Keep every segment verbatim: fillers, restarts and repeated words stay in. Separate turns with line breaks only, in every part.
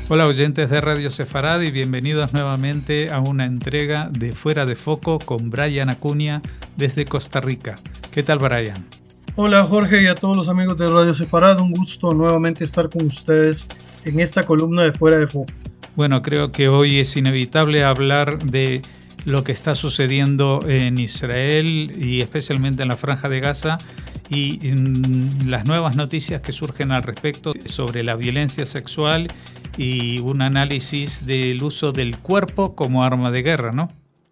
Hola oyentes de Radio Sefarad y bienvenidos nuevamente a una entrega de Fuera de Foco con Brian Acuña desde Costa Rica. ¿Qué tal, Brian?
Hola Jorge y a todos los amigos de Radio Sefarad, un gusto nuevamente estar con ustedes en esta columna de Fuera de Foco.
Bueno, creo que hoy es inevitable hablar de lo que está sucediendo en Israel y especialmente en la Franja de Gaza y en las nuevas noticias que surgen al respecto sobre la violencia sexual y un análisis del uso del cuerpo como arma de guerra, ¿no?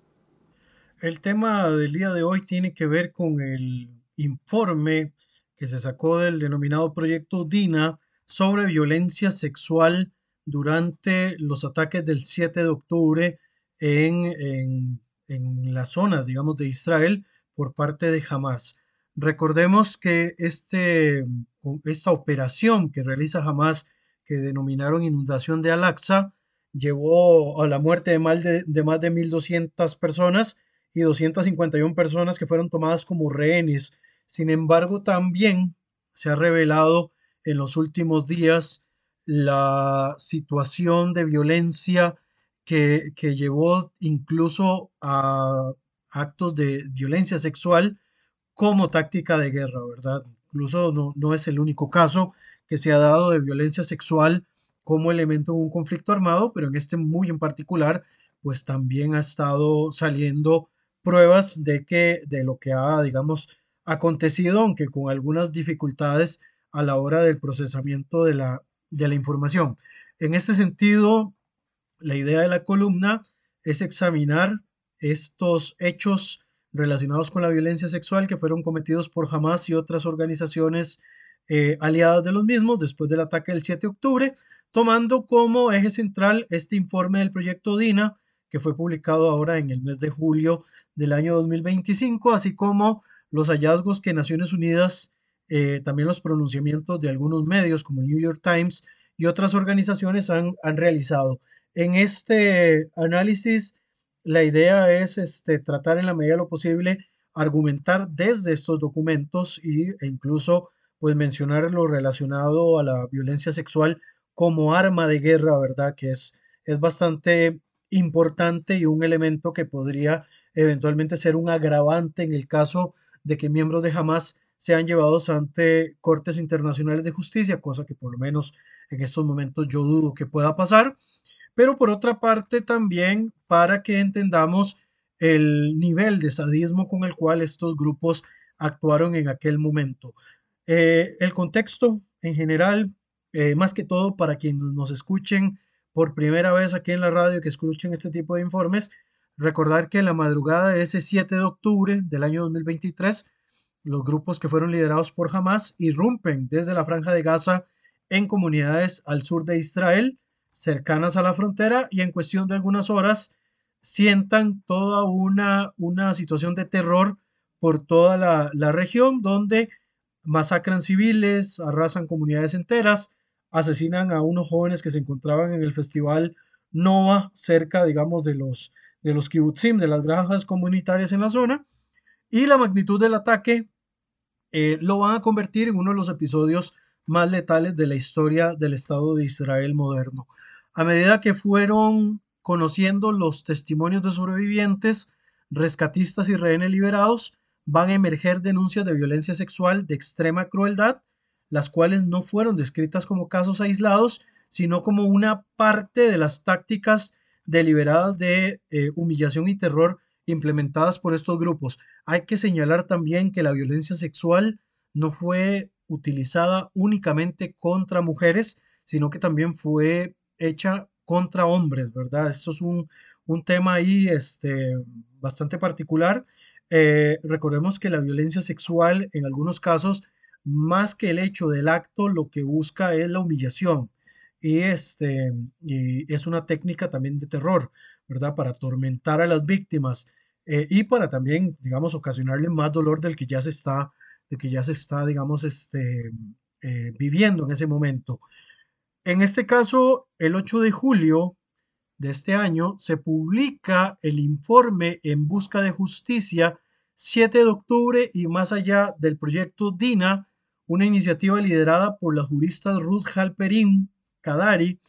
El tema del día de hoy tiene que ver con el informe que se sacó del denominado proyecto DINA sobre violencia sexual durante los ataques del siete de octubre en, en, en las zonas, digamos, de Israel por parte de Hamas. Recordemos que este, esta operación que realiza Hamas, que denominaron inundación de Al-Aqsa, llevó a la muerte de más de, de más de mil doscientas personas y doscientas cincuenta y una personas que fueron tomadas como rehenes. Sin embargo, también se ha revelado en los últimos días la situación de violencia que, que llevó incluso a actos de violencia sexual como táctica de guerra, ¿verdad? Incluso no, no es el único caso que se ha dado de violencia sexual como elemento en un conflicto armado, pero en este muy en particular, pues también ha estado saliendo pruebas de que de lo que ha, digamos, acontecido, aunque con algunas dificultades a la hora del procesamiento de la, de la información. En este sentido, la idea de la columna es examinar estos hechos relacionados con la violencia sexual que fueron cometidos por Hamas y otras organizaciones eh, aliadas de los mismos después del ataque del siete de octubre, tomando como eje central este informe del proyecto DINA, que fue publicado ahora en el mes de julio del año dos mil veinticinco, así como los hallazgos que Naciones Unidas, eh, también los pronunciamientos de algunos medios como el New York Times y otras organizaciones han, han realizado. En este análisis, la idea es este, tratar en la medida de lo posible, argumentar desde estos documentos y, e incluso pues mencionar lo relacionado a la violencia sexual como arma de guerra, ¿verdad? Que es, es bastante importante y un elemento que podría eventualmente ser un agravante en el caso de que miembros de Hamas sean llevados ante cortes internacionales de justicia, cosa que por lo menos en estos momentos yo dudo que pueda pasar, pero por otra parte también para que entendamos el nivel de sadismo con el cual estos grupos actuaron en aquel momento. Eh, el contexto en general, eh, más que todo para quienes nos escuchen por primera vez aquí en la radio, que escuchen este tipo de informes, recordar que en la madrugada de ese siete de octubre del año dos mil veintitrés, los grupos que fueron liderados por Hamas irrumpen desde la Franja de Gaza en comunidades al sur de Israel, cercanas a la frontera, y en cuestión de algunas horas sientan toda una, una situación de terror por toda la, la región, donde masacran civiles, arrasan comunidades enteras, asesinan a unos jóvenes que se encontraban en el festival Nova, cerca, digamos, de los, de los kibutzim, de las granjas comunitarias en la zona, y la magnitud del ataque eh, lo van a convertir en uno de los episodios más letales de la historia del Estado de Israel moderno. A medida que fueron conociendo los testimonios de sobrevivientes, rescatistas y rehenes liberados, van a emerger denuncias de violencia sexual de extrema crueldad, las cuales no fueron descritas como casos aislados, sino como una parte de las tácticas deliberadas de eh, humillación y terror implementadas por estos grupos. Hay que señalar también que la violencia sexual no fue utilizada únicamente contra mujeres, sino que también fue hecha contra hombres, ¿verdad? Esto es un, un tema ahí este, bastante particular. Eh, recordemos que la violencia sexual en algunos casos, más que el hecho del acto, lo que busca es la humillación. Y, este, y es una técnica también de terror, ¿verdad? Para atormentar a las víctimas eh, y para también, digamos, ocasionarle más dolor del que ya se está, del que ya se está, digamos, este, eh, viviendo en ese momento. En este caso, el ocho de julio de este año se publica el informe En Busca de Justicia, siete de octubre y más allá del proyecto DINA, una iniciativa liderada por la jurista Ruth Halperin Kadari,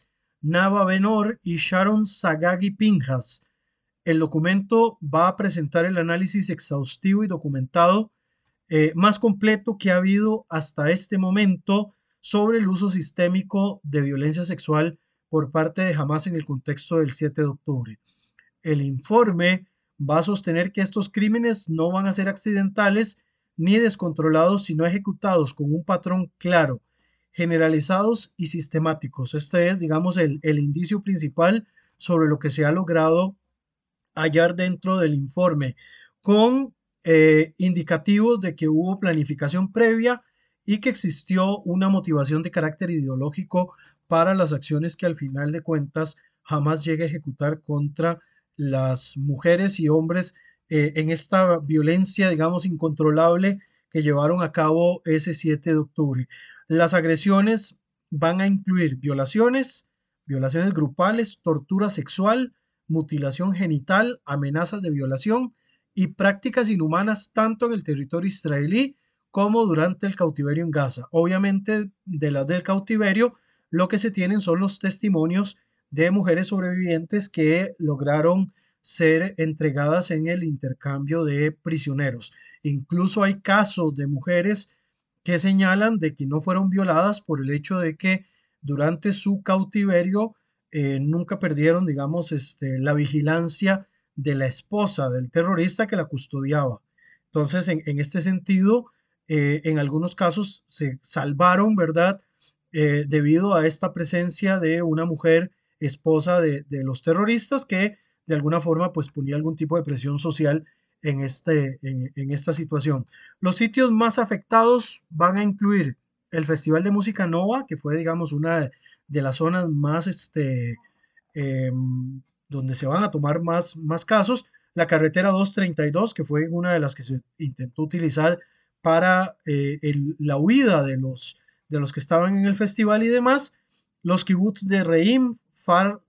Nava Benor y Sharon Sagagi Pinjas. El documento va a presentar el análisis exhaustivo y documentado eh, más completo que ha habido hasta este momento sobre el uso sistémico de violencia sexual por parte de Hamas en el contexto del siete de octubre. El informe va a sostener que estos crímenes no van a ser accidentales ni descontrolados, sino ejecutados con un patrón claro, generalizados y sistemáticos. Este es, digamos, el, el indicio principal sobre lo que se ha logrado hallar dentro del informe, con eh, indicativos de que hubo planificación previa y que existió una motivación de carácter ideológico para las acciones que al final de cuentas jamás llegue a ejecutar contra las mujeres y hombres eh, en esta violencia, digamos, incontrolable que llevaron a cabo ese siete de octubre. Las agresiones van a incluir violaciones, violaciones grupales, tortura sexual, mutilación genital, amenazas de violación y prácticas inhumanas tanto en el territorio israelí como durante el cautiverio en Gaza. Obviamente, de las del cautiverio, lo que se tienen son los testimonios de mujeres sobrevivientes que lograron ser entregadas en el intercambio de prisioneros. Incluso hay casos de mujeres que señalan de que no fueron violadas por el hecho de que durante su cautiverio eh, nunca perdieron, digamos, este, la vigilancia de la esposa del terrorista que la custodiaba. Entonces, en, en este sentido, eh, en algunos casos se salvaron, ¿verdad? Eh, debido a esta presencia de una mujer esposa de, de, los terroristas que de alguna forma pues ponía algún tipo de presión social en, este, en, en esta situación. Los sitios más afectados van a incluir el Festival de Música Nova, que fue, digamos, una de, de las zonas más, este, eh, donde se van a tomar más, más casos. La carretera doscientos treinta y dos, que fue una de las que se intentó utilizar para eh, el, la huida de los, de los que estaban en el festival y demás. Los kibbutz de Reim, Far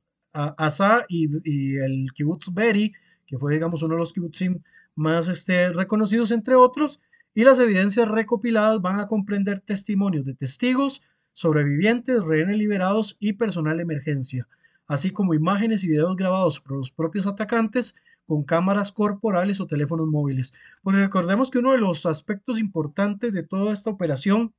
Asa y, y el kibbutz Beri, que fue, digamos, uno de los kibbutzim más este, reconocidos, entre otros. Y las evidencias recopiladas van a comprender testimonios de testigos, sobrevivientes, rehenes liberados y personal de emergencia, así como imágenes y videos grabados por los propios atacantes con cámaras corporales o teléfonos móviles. Porque recordemos que uno de los aspectos importantes de toda esta operación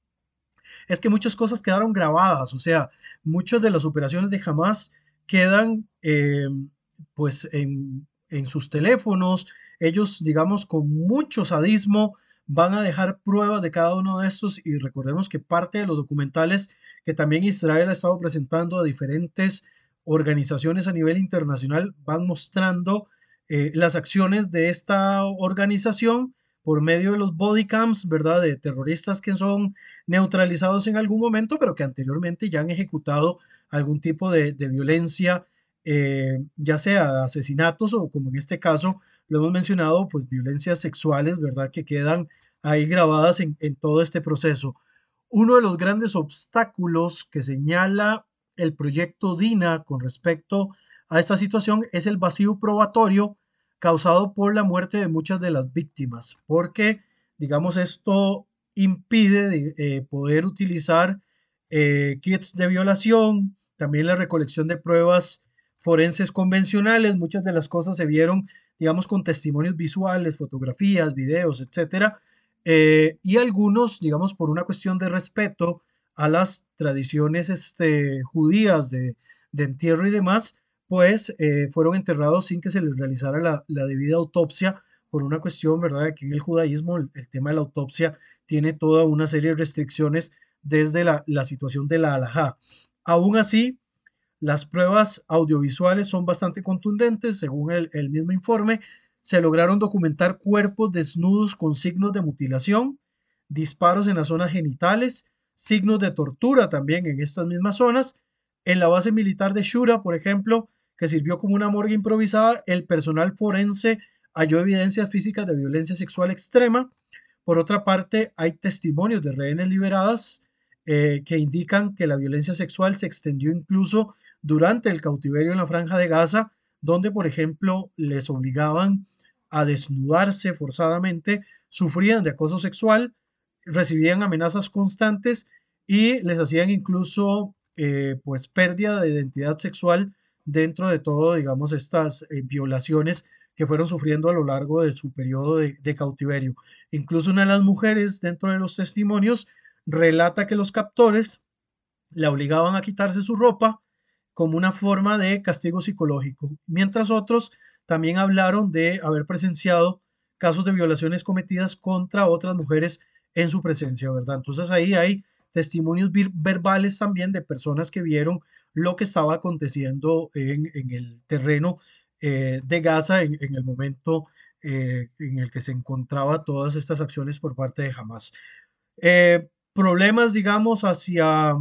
es que muchas cosas quedaron grabadas, o sea, muchas de las operaciones de Hamas quedan eh, pues en, en sus teléfonos. Ellos, digamos, con mucho sadismo van a dejar pruebas de cada uno de estos, y recordemos que parte de los documentales que también Israel ha estado presentando a diferentes organizaciones a nivel internacional van mostrando eh, las acciones de esta organización por medio de los body cams, ¿verdad? De terroristas que son neutralizados en algún momento, pero que anteriormente ya han ejecutado algún tipo de, de violencia, eh, ya sea asesinatos o, como en este caso lo hemos mencionado, pues violencias sexuales, ¿verdad? Que quedan ahí grabadas en, en todo este proceso. Uno de los grandes obstáculos que señala el proyecto DINA con respecto a esta situación es el vacío probatorio causado por la muerte de muchas de las víctimas, porque, digamos, esto impide de, eh, poder utilizar eh, kits de violación, también la recolección de pruebas forenses convencionales. Muchas de las cosas se vieron, digamos, con testimonios visuales, fotografías, videos, etcétera, eh, y algunos, digamos, por una cuestión de respeto a las tradiciones este, judías de, de entierro y demás, pues eh, fueron enterrados sin que se les realizara la, la debida autopsia, por una cuestión, ¿verdad? Aquí en el judaísmo el, el, tema de la autopsia tiene toda una serie de restricciones desde la, la situación de la halajá. Aún así, las pruebas audiovisuales son bastante contundentes. Según el, el mismo informe, se lograron documentar cuerpos desnudos con signos de mutilación, disparos en las zonas genitales, signos de tortura también en estas mismas zonas. En la base militar de Shura, por ejemplo, que sirvió como una morgue improvisada, el personal forense halló evidencias físicas de violencia sexual extrema. Por otra parte, hay testimonios de rehenes liberadas eh, que indican que la violencia sexual se extendió incluso durante el cautiverio en la Franja de Gaza, donde, por ejemplo, les obligaban a desnudarse forzadamente, sufrían de acoso sexual, recibían amenazas constantes y les hacían incluso eh, pues pérdida de identidad sexual dentro de todo, digamos, estas eh, violaciones que fueron sufriendo a lo largo de su periodo de, de cautiverio. Incluso una de las mujeres dentro de los testimonios relata que los captores la obligaban a quitarse su ropa como una forma de castigo psicológico, mientras otros también hablaron de haber presenciado casos de violaciones cometidas contra otras mujeres en su presencia, ¿verdad? Entonces ahí hay testimonios verbales también de personas que vieron lo que estaba aconteciendo en, en el terreno eh, de Gaza en, en el momento eh, en el que se encontraba todas estas acciones por parte de Hamas. Eh, problemas, digamos, hacia,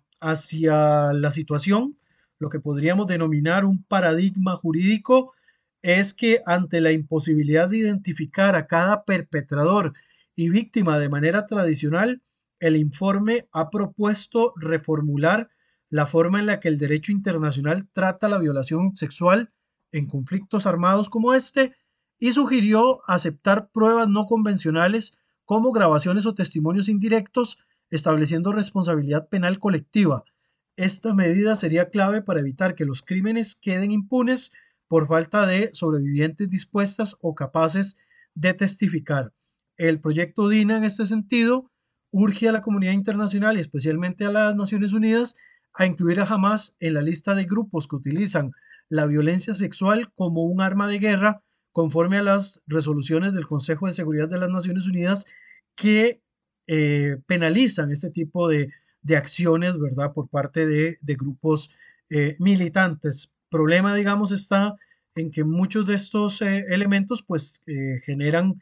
hacia la situación, lo que podríamos denominar un paradigma jurídico, es que ante la imposibilidad de identificar a cada perpetrador y víctima de manera tradicional, el informe ha propuesto reformular la forma en la que el derecho internacional trata la violación sexual en conflictos armados como este y sugirió aceptar pruebas no convencionales como grabaciones o testimonios indirectos, estableciendo responsabilidad penal colectiva. Esta medida sería clave para evitar que los crímenes queden impunes por falta de sobrevivientes dispuestas o capaces de testificar. El proyecto DINA en este sentido urge a la comunidad internacional y especialmente a las Naciones Unidas a incluir a Hamas en la lista de grupos que utilizan la violencia sexual como un arma de guerra conforme a las resoluciones del Consejo de Seguridad de las Naciones Unidas que eh, penalizan este tipo de, de, acciones, ¿verdad?, por parte de, de grupos eh, militantes. Problema, digamos, está en que muchos de estos eh, elementos, pues, eh, generan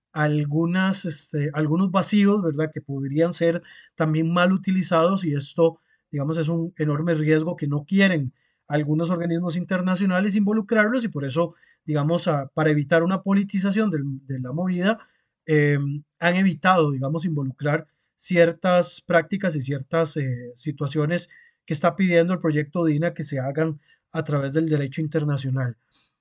algunas, este, algunos vacíos, ¿verdad?, que podrían ser también mal utilizados y esto, digamos, es un enorme riesgo que no quieren algunos organismos internacionales involucrarlos y por eso, digamos, a, para evitar una politización de, de la movida, eh, han evitado, digamos, involucrar ciertas prácticas y ciertas eh, situaciones que está pidiendo el proyecto DINA que se hagan a través del derecho internacional.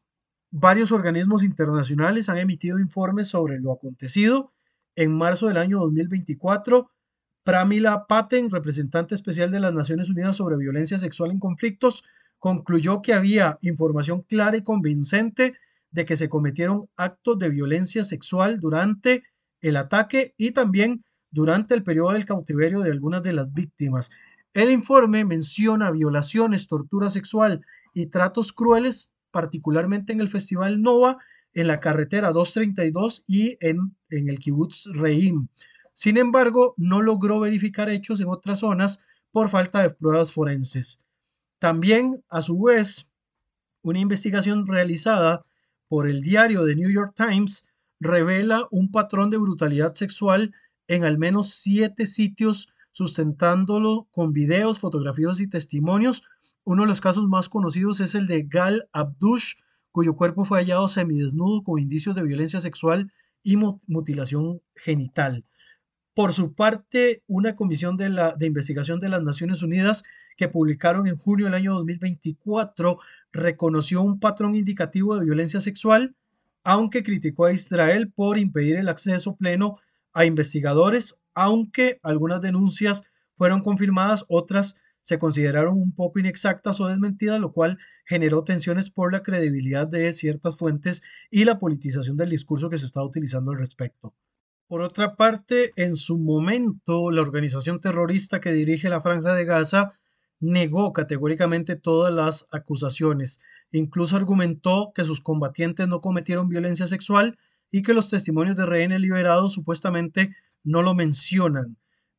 Varios organismos internacionales han emitido informes sobre lo acontecido. En marzo del año dos mil veinticuatro, Pramila Patten, representante especial de las Naciones Unidas sobre violencia sexual en conflictos, concluyó que había información clara y convincente de que se cometieron actos de violencia sexual durante el ataque y también durante el periodo del cautiverio de algunas de las víctimas. El informe menciona violaciones, tortura sexual y tratos crueles, particularmente en el Festival Nova, en la carretera doscientos treinta y dos y en, en el kibutz Reim. Sin embargo, no logró verificar hechos en otras zonas por falta de pruebas forenses. También, a su vez, una investigación realizada por el diario The New York Times revela un patrón de brutalidad sexual en al menos siete sitios, sustentándolo con videos, fotografías y testimonios. Uno de los casos más conocidos es el de Gal Abdush, cuyo cuerpo fue hallado semidesnudo con indicios de violencia sexual y mutilación genital. Por su parte, una comisión de, la, de investigación de las Naciones Unidas que publicaron en junio del año dos mil veinticuatro reconoció un patrón indicativo de violencia sexual, aunque criticó a Israel por impedir el acceso pleno a investigadores, aunque algunas denuncias fueron confirmadas, otras se consideraron un poco inexactas o desmentidas, lo cual generó tensiones por la credibilidad de ciertas fuentes y la politización del discurso que se está utilizando al respecto. Por otra parte, en su momento, la organización terrorista que dirige la Franja de Gaza negó categóricamente todas las acusaciones. Incluso argumentó que sus combatientes no cometieron violencia sexual y que los testimonios de rehenes liberados supuestamente no lo mencionan.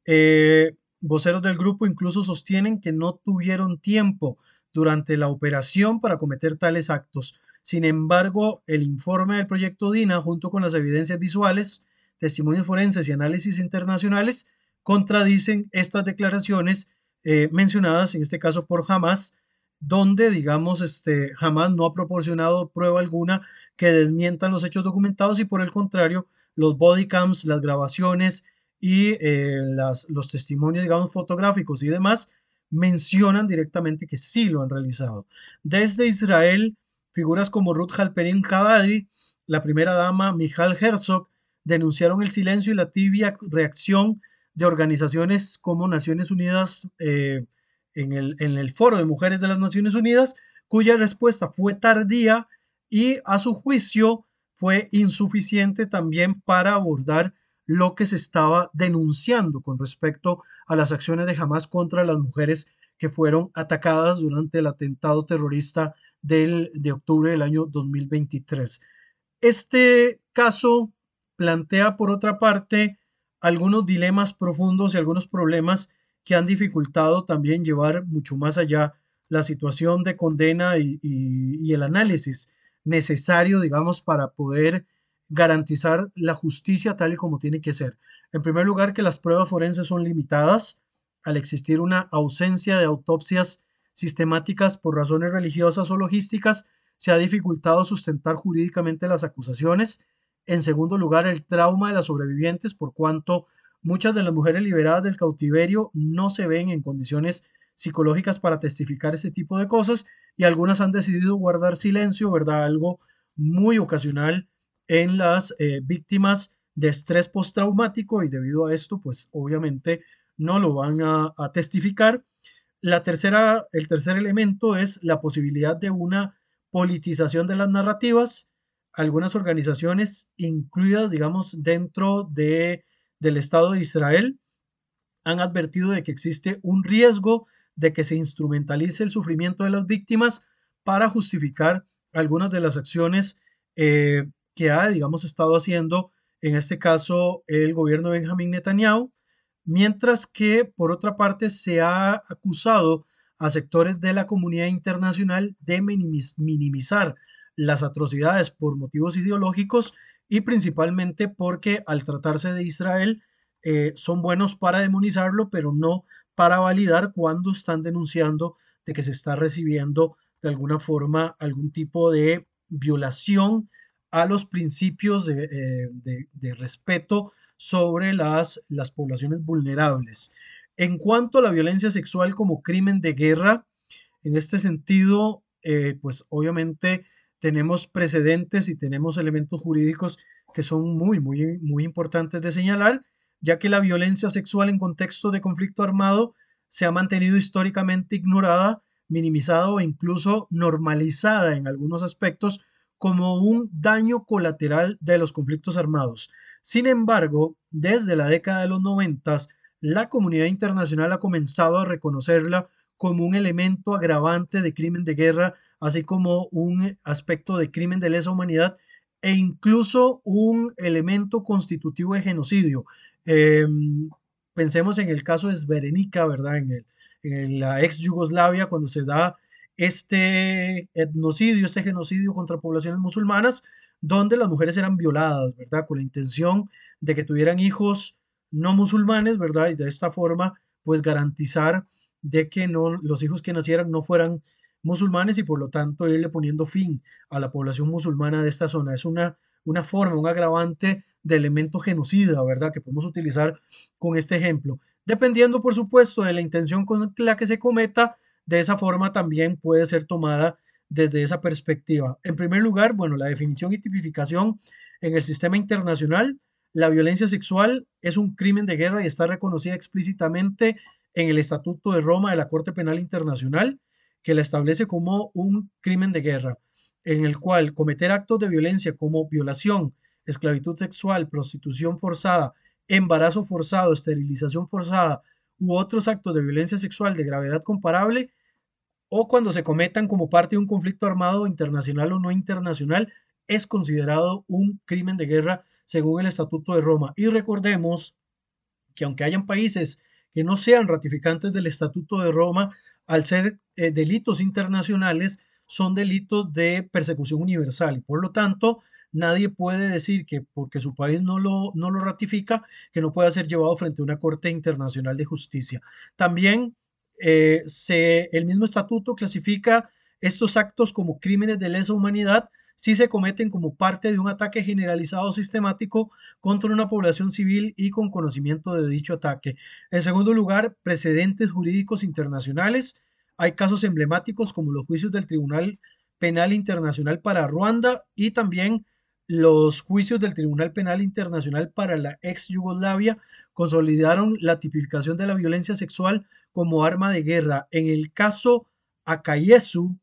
Eh, voceros del grupo incluso sostienen que no tuvieron tiempo durante la operación para cometer tales actos. Sin embargo, el informe del proyecto DINA, junto con las evidencias visuales, testimonios forenses y análisis internacionales, contradicen estas declaraciones eh, mencionadas, en este caso por Hamas, donde, digamos, este, Hamas no ha proporcionado prueba alguna que desmientan los hechos documentados y por el contrario, los bodycams, las grabaciones y eh, las, los testimonios, digamos, fotográficos y demás, mencionan directamente que sí lo han realizado. Desde Israel, figuras como Ruth Halperin Haddadi, la primera dama Michal Herzog, denunciaron el silencio y la tibia reacción de organizaciones como Naciones Unidas, eh, en el, en el Foro de Mujeres de las Naciones Unidas, cuya respuesta fue tardía y a su juicio fue insuficiente también para abordar lo que se estaba denunciando con respecto a las acciones de Hamas contra las mujeres que fueron atacadas durante el atentado terrorista del, de octubre del año dos mil veintitrés. Este caso plantea, por otra parte, algunos dilemas profundos y algunos problemas que han dificultado también llevar mucho más allá la situación de condena y, y, y el análisis necesario, digamos, para poder garantizar la justicia tal y como tiene que ser. En primer lugar, que las pruebas forenses son limitadas al existir una ausencia de autopsias sistemáticas por razones religiosas o logísticas. Se ha dificultado sustentar jurídicamente las acusaciones. En segundo lugar, el trauma de las sobrevivientes, por cuanto muchas de las mujeres liberadas del cautiverio no se ven en condiciones psicológicas para testificar este tipo de cosas y algunas han decidido guardar silencio, ¿verdad? Algo muy ocasional en las eh, víctimas de estrés postraumático y debido a esto, pues obviamente no lo van a, a testificar. La tercera, el tercer elemento es la posibilidad de una politización de las narrativas. Algunas organizaciones incluidas, digamos, dentro de, del Estado de Israel han advertido de que existe un riesgo de que se instrumentalice el sufrimiento de las víctimas para justificar algunas de las acciones eh, que ha, digamos, estado haciendo, en este caso, el gobierno de Benjamín Netanyahu, mientras que, por otra parte, se ha acusado a sectores de la comunidad internacional de minimizar las atrocidades por motivos ideológicos y principalmente porque al tratarse de Israel, eh, son buenos para demonizarlo, pero no para validar cuando están denunciando de que se está recibiendo de alguna forma algún tipo de violación a los principios de, eh, de, de respeto sobre las, las poblaciones vulnerables. En cuanto a la violencia sexual como crimen de guerra, en este sentido, eh, pues obviamente tenemos precedentes y tenemos elementos jurídicos que son muy, muy, muy importantes de señalar, ya que la violencia sexual en contexto de conflicto armado se ha mantenido históricamente ignorada, minimizada o incluso normalizada en algunos aspectos como un daño colateral de los conflictos armados. Sin embargo, desde la década de los noventas, la comunidad internacional ha comenzado a reconocerla como un elemento agravante de crimen de guerra, así como un aspecto de crimen de lesa humanidad e incluso un elemento constitutivo de genocidio. Eh, Pensemos en el caso de Srebrenica, ¿verdad? En, el, en la ex Yugoslavia, cuando se da este etnocidio, este genocidio contra poblaciones musulmanas, donde las mujeres eran violadas, ¿verdad? Con la intención de que tuvieran hijos no musulmanes, ¿verdad? Y de esta forma, pues garantizar de que no, los hijos que nacieran no fueran musulmanes y por lo tanto irle poniendo fin a la población musulmana de esta zona. Es una, una forma, un agravante de elemento genocida, ¿verdad? Que podemos utilizar con este ejemplo. Dependiendo, por supuesto, de la intención con la que se cometa, de esa forma también puede ser tomada desde esa perspectiva. En primer lugar, bueno, la definición y tipificación en el sistema internacional. La violencia sexual es un crimen de guerra y está reconocida explícitamente en el Estatuto de Roma de la Corte Penal Internacional, que la establece como un crimen de guerra, en el cual cometer actos de violencia como violación, esclavitud sexual, prostitución forzada, embarazo forzado, esterilización forzada u otros actos de violencia sexual de gravedad comparable, o cuando se cometan como parte de un conflicto armado internacional o no internacional, es considerado un crimen de guerra según el Estatuto de Roma. Y recordemos que aunque hayan países que no sean ratificantes del Estatuto de Roma, al ser eh, delitos internacionales, son delitos de persecución universal y por lo tanto nadie puede decir que porque su país no lo, no lo ratifica, que no pueda ser llevado frente a una Corte Internacional de Justicia. También eh, se, el mismo estatuto clasifica estos actos como crímenes de lesa humanidad si se cometen como parte de un ataque generalizado sistemático contra una población civil y con conocimiento de dicho ataque. En segundo lugar, precedentes jurídicos internacionales. Hay casos emblemáticos como los juicios del Tribunal Penal Internacional para Ruanda y también Los juicios del Tribunal Penal Internacional para la ex Yugoslavia consolidaron la tipificación de la violencia sexual como arma de guerra. En el caso Akayesu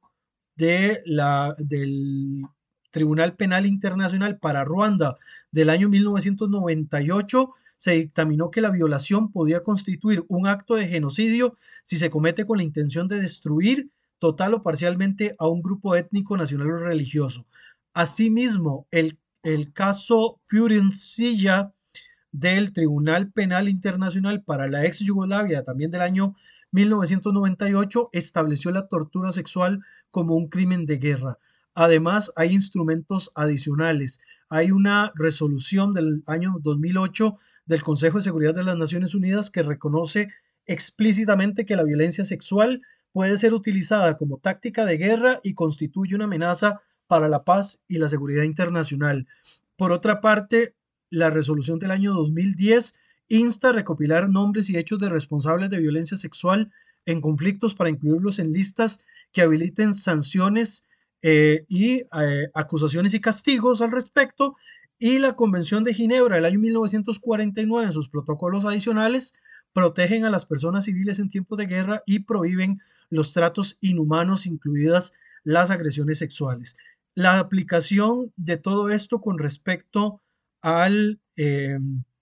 de la, del Tribunal Penal Internacional para Ruanda del año mil novecientos noventa y ocho, se dictaminó que la violación podía constituir un acto de genocidio si se comete con la intención de destruir total o parcialmente a un grupo étnico, nacional o religioso. Asimismo, el, el caso Fiorencilla del Tribunal Penal Internacional para la ex Yugoslavia, también del año mil novecientos noventa y ocho, estableció la tortura sexual como un crimen de guerra. Además, hay instrumentos adicionales. Hay una resolución del año dos mil ocho del Consejo de Seguridad de las Naciones Unidas que reconoce explícitamente que la violencia sexual puede ser utilizada como táctica de guerra y constituye una amenaza para la paz y la seguridad internacional. Por otra parte, la resolución del año dos mil diez insta a recopilar nombres y hechos de responsables de violencia sexual en conflictos para incluirlos en listas que habiliten sanciones eh, y eh, acusaciones y castigos al respecto. Y la Convención de Ginebra del año mil novecientos cuarenta y nueve en sus protocolos adicionales protegen a las personas civiles en tiempos de guerra y prohíben los tratos inhumanos, incluidas las agresiones sexuales. La aplicación de todo esto con respecto al, eh,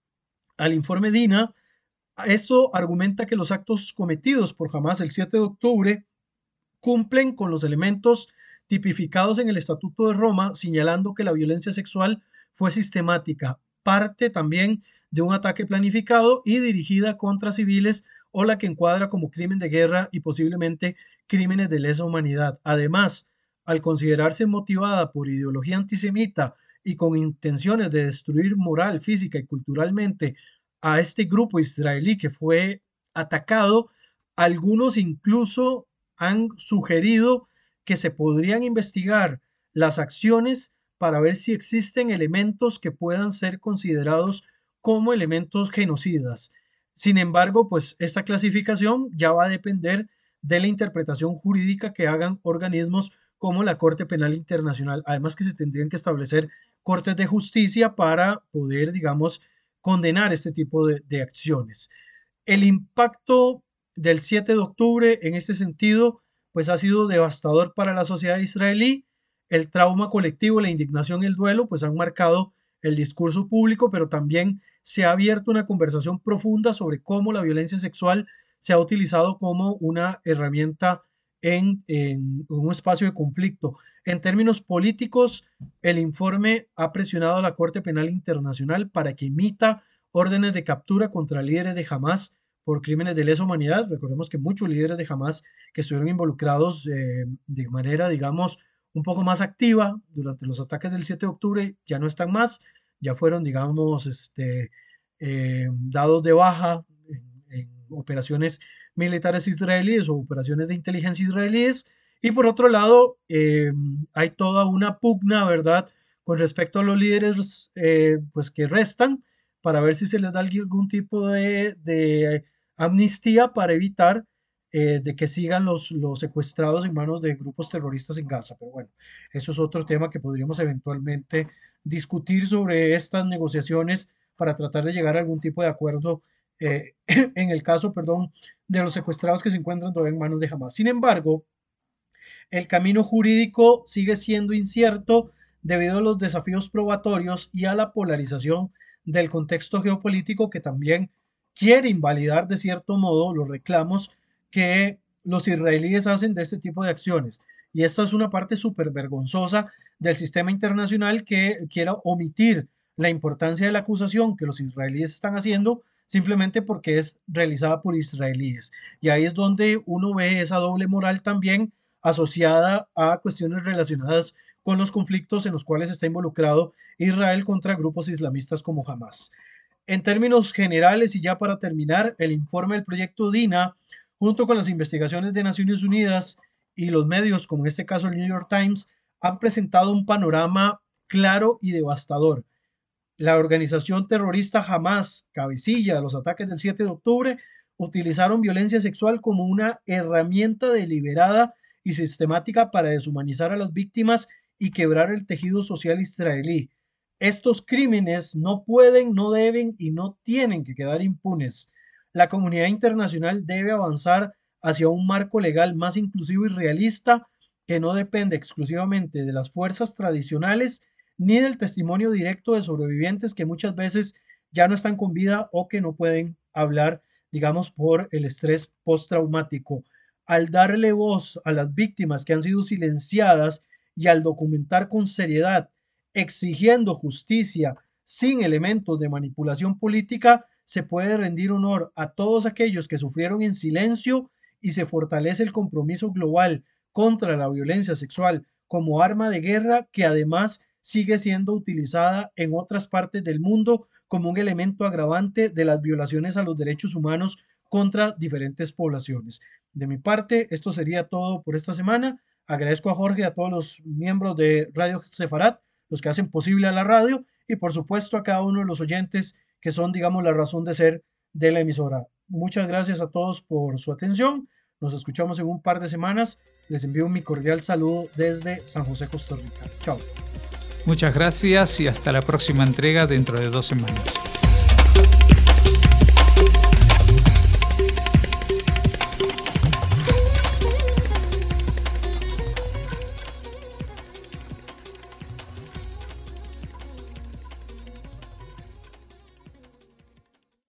al informe DINA, eso argumenta que los actos cometidos por Hamas el siete de octubre cumplen con los elementos tipificados en el Estatuto de Roma, señalando que la violencia sexual fue sistemática, parte también de un ataque planificado y dirigida contra civiles, o la que encuadra como crimen de guerra y posiblemente crímenes de lesa humanidad. Además, al considerarse motivada por ideología antisemita y con intenciones de destruir moral, física y culturalmente a este grupo israelí que fue atacado, algunos incluso han sugerido que se podrían investigar las acciones para ver si existen elementos que puedan ser considerados como elementos genocidas. Sin embargo, pues esta clasificación ya va a depender de la interpretación jurídica que hagan organismos como la Corte Penal Internacional. Además que se tendrían que establecer cortes de justicia para poder, digamos, condenar este tipo de, de acciones. El impacto del siete de octubre en este sentido, pues ha sido devastador para la sociedad israelí. El trauma colectivo, la indignación y el duelo, pues han marcado el discurso público, pero también se ha abierto una conversación profunda sobre cómo la violencia sexual se ha utilizado como una herramienta en, en un espacio de conflicto. En términos políticos, el informe ha presionado a la Corte Penal Internacional para que emita órdenes de captura contra líderes de Hamas por crímenes de lesa humanidad. Recordemos que muchos líderes de Hamas que estuvieron involucrados eh, de manera, digamos, un poco más activa durante los ataques del siete de octubre ya no están más, ya fueron, digamos, este, eh, dados de baja en, en operaciones militares israelíes o operaciones de inteligencia israelíes. Y por otro lado, eh, hay toda una pugna, ¿verdad?, con respecto a los líderes eh, pues que restan, para ver si se les da algún tipo de, de amnistía para evitar eh, de que sigan los, los secuestrados en manos de grupos terroristas en Gaza. Pero bueno, eso es otro tema que podríamos eventualmente discutir sobre estas negociaciones para tratar de llegar a algún tipo de acuerdo eh, en el caso, perdón, de los secuestrados que se encuentran todavía en manos de Hamas. Sin embargo, el camino jurídico sigue siendo incierto debido a los desafíos probatorios y a la polarización del contexto geopolítico, que también quiere invalidar de cierto modo los reclamos que los israelíes hacen de este tipo de acciones. Y esta es una parte súper vergonzosa del sistema internacional, que quiera omitir la importancia de la acusación que los israelíes están haciendo simplemente porque es realizada por israelíes. Y ahí es donde uno ve esa doble moral también asociada a cuestiones relacionadas con los conflictos en los cuales está involucrado Israel contra grupos islamistas como Hamas. En términos generales, y ya para terminar, el informe del proyecto DINA, junto con las investigaciones de Naciones Unidas y los medios, como en este caso el New York Times, han presentado un panorama claro y devastador. La organización terrorista Hamas, cabecilla de los ataques del siete de octubre, utilizaron violencia sexual como una herramienta deliberada y sistemática para deshumanizar a las víctimas y quebrar el tejido social israelí. Estos crímenes no pueden, no deben y no tienen que quedar impunes. La comunidad internacional debe avanzar hacia un marco legal más inclusivo y realista que no depende exclusivamente de las fuerzas tradicionales ni del testimonio directo de sobrevivientes que muchas veces ya no están con vida o que no pueden hablar, digamos, por el estrés postraumático. Al darle voz a las víctimas que han sido silenciadas y al documentar con seriedad, exigiendo justicia sin elementos de manipulación política, se puede rendir honor a todos aquellos que sufrieron en silencio y se fortalece el compromiso global contra la violencia sexual como arma de guerra que además sigue siendo utilizada en otras partes del mundo como un elemento agravante de las violaciones a los derechos humanos contra diferentes poblaciones. De mi parte, esto sería todo por esta semana. Agradezco a Jorge, a todos los miembros de Radio Sefarat, los que hacen posible a la radio, y por supuesto a cada uno de los oyentes que son, digamos, la razón de ser de la emisora. Muchas gracias a todos por su atención. Nos escuchamos en un par de semanas. Les envío mi cordial saludo desde San José, Costa Rica. Chao.
Muchas gracias y hasta la próxima entrega dentro de dos semanas.